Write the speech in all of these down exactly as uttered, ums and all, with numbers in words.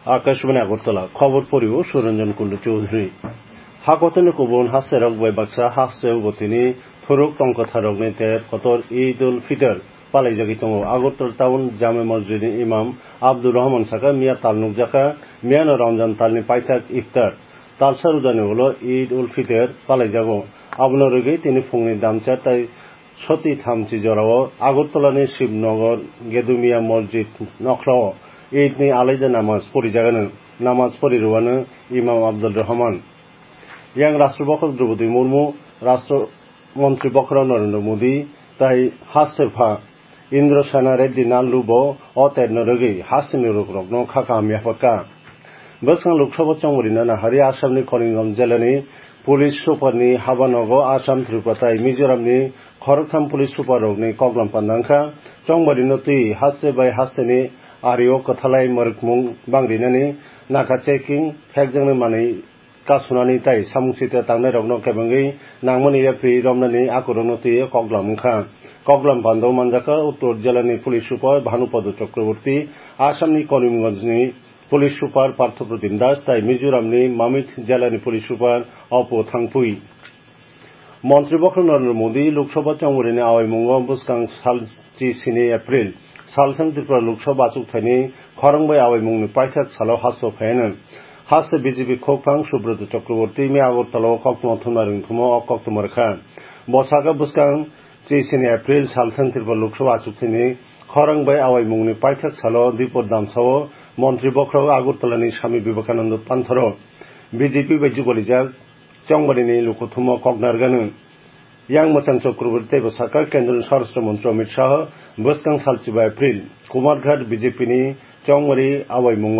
আকাশবাণী আগরতলা খবর পড়িও সুরঞ্জন কুণ্ডু চৌধুরী হাকতনে কুবুন হাসে rock by Baksa হাসে উগতিনি থরুক টংকথা রগনি তের কতর ঈদ উল ফিতর পালাই জাগি দङ আগরতলা টাউন জামে মসজিদनि ইমাম আব্দুর রহমান সাকা মিয়া তালনুক জাকা মিয়ানো রমজান তালনি পাইথাক ইফতার তালসা রুজানি হল ঈদ উল ফিতর পালাই জাগো আবনো রগি তিনি ফুংনি দামচা তাই সতী থামচি জরাও আগরতলানি শিবনগর গেদুমিয়া মসজিদ নখরাও ঈদনি আলাইদা নামাজ পড়ি জাগানো নামাজ পড়ি রুয়ানো ইমাম আব্দুর রহমান ইয়াং রাষ্ট্রপতি দ্রৌপদী মুর্মু রাষ্ট্রমন্ত্রী বখরাও নরেন্দ্র মোদী তাই হাসেফা ইন্দ্র সেনা রেড্ডি নাল্লুব অতের রগি হাসিনি রুকরগ্ন খাকা মিয়াফকা বসকাং লোকসভা চংবরিনা নাহারি আসামনি করিমগঞ্জ জেলানি পুলিশ সুপারनि হাবানগ আসাম ত্রিপুরা তাই মিজোরামनि খরগথাম পুলিশ সুপার রগनि কগলাম পান্দাংখা চংবরিনো তুই হাসে বাই হাসেनि আরিও কথালাই মরকমুং বাংরিনানি নাকা চেকিং ফেকজংনি মানি কাসুনানি তাই সামুংসিতে তাंनाय রগনো কেবঙ্গি নাংমনি এপ্রি রমনানি আকরনো তুই কগলাম খা কগলাম বান্ধব মানজাকা উত্তর জেলানি পুলিশ সুপার ভানুপদ চক্রবর্তী আসামনি করিমগঞ্জনি পুলিশ সুপার পার্থপ্রতিম দাস তাই মিজোরামনি মামিত জেলানি পুলিশ সুপার অপ থাংপুই মন্ত্রী বখর নরেন্দ্র মোদী লোকসভা চংবরিনি আওয়াইমুঙ্গ বুসকাং সালচি সিনি এপ্রিল সালসাং ত্রিপুরা লোকসভা আচুকথাইনি খরংবাই আওয়াইমুংনি পাইথাক সালাव হাসো ফায়াनो হাসে বিজেপি খোকফাং সুব্রত চক্রবর্তী মে আগরতলাও কক্তমা থুমনারিং থুমো অকক্তমরখা বসাকা বুসকাং চিসিনি এপ্রিল সালসাং ত্রিপুরা লোকসভা আচুকথাইনি খরংবাই আওয়াইমুংনি পাইথাক সালাव দিপদ দামসাও মন্ত্রী বখরাও আগরতলানি স্বামী বিবেকানন্দ পান্থর বিজেপি বাই যুগলিজাক চংবরিনি লুকথুমো কগনারগানো ইয়াং মোচাং চক্রবর্তী বসাকা কেন্দ্রীয় স্বরাষ্ট্রমন্ত্রী অমিত শাহ বসকাং সালচিবা এপ্রিল কুমারঘাট বিজেপিনি চংবরি আওয়াইমুঙ্গ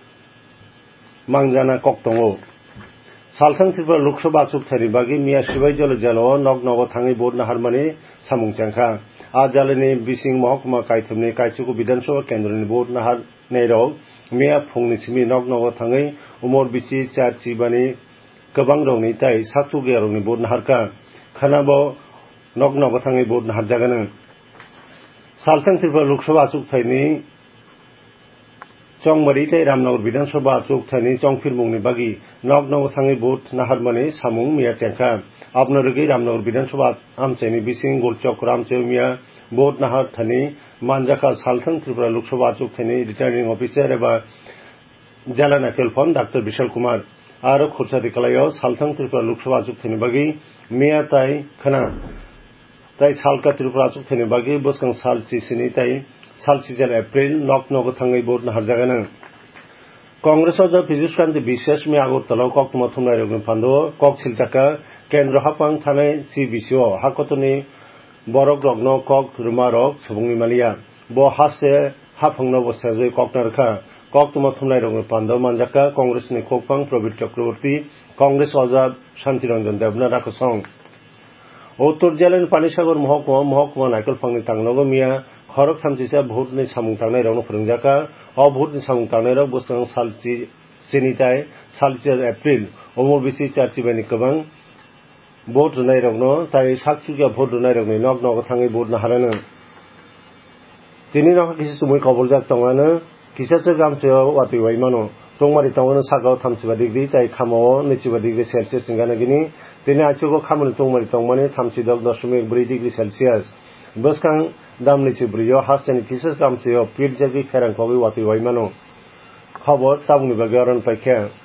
মাংজানা কক্তङ সালসাং ত্রিপুরা লোকসভা আচুকথাইনি বাগি মিয়া সিবাই জলে জেলাও নগনগ থাङै ভোট নাহারমানি সামুংচাংখা আ জালেনি বিসিং মহকুমা কাইথুমনি কাইচুকু বিধানসভা কেন্দ্রनि ভোট নাহারनाय रग मिया फुंनि सिमि नगनग थाङै उमर बिसि चारचिबानि गोबां रगनि ताई सातुगिया रगनि भोट नाहारखा खानाबो नगनग थाङै भोट नाहारजागानो सालसां त्रिपुरा लोकसभा आचुकथाइनि चंबरी ताई रामनगर विधानसभा आचुकथाइनि चंफिरमुंनि बागि नगनग थाङै भोट नाहारमानि सामुं मिया चेंखा आपनरगि रामनगर विधानसभा आमचाइनि बिसिं गलचक रामचेव मिया भोट नाहार थानि मानजाखा सालसां त्रिपुरा लोकसभा आचुकथाइनि रिटार्निं अफिसार एबा जिला नायखेल फन डाक्टर विशाल कुमार आरो खुरसारि खालायाव सालसां त्रिपुरा लोकसभा आचुकथाइनि बागि मिया ताई खाना ताई सालका त्रिपुरा आचुकथाइनि बागि बसकां सालचिसिनि ताई सालचिजेल एप्रिल नगनग थाङै भोट नाहारजागानो कांग्रेस पीयूष कांति विशेष में আগরতলাও কক্তমা থুমনাই রগনি ফান্দো কক সিলতাকা কেন্দ্র হাপাং থানাই সিবিসিও হাকতনি বরক রগ্ন কক রুমা রক সুবুংনি মালিয়া ব হাসে হাফাংনো বসাজৈ ককনারখা কক্তমা থুমনাই রগনি ফান্দো মানজাকা কংগ্রেসনি খোকফাং প্রবীর চক্রবর্তী কংগ্রেস অজাব শান্তিরঞ্জন দেবনা রাখসং উত্তর জেলাनि পানিসাগর মহকুমা মহকুমা নাইকলফাংনি তাंनगो मिया खरग सामचिसा भोटनि सामुं तांनाय रगनो फोरोंजाका अ भोटनि सामुं तांनाय रग बसकां सालचि सिनिताय सालचि एप्रिल उमर बिसि चारचिबानि गोबां भोट होनाय रगनो ताय सातसुगिया भोट होनाय रगनि नगनग थाङै भोट नाहारानो तिनि नखा किसी सुमुय खबरजाक तंगानो किसासो गामसेयाव वाति वाइमानो तंमारि तंगानो सागाव थामसिबा डिग्री ताय खामाव नैजिबा डिग्री सेलसियास सिंगानागिनि तिनि आइचुगो खामानि तंमारि तंमानि थामसिदक दशमिक ब्रै डिग्री सेलसियास बसकां दामनिसि ब्रैयाव हासनि किसास गामसेयाव पिट जागि फेरांखौबो वाति वाइमानो खबर ताबुंनि बागै अरन पाइखा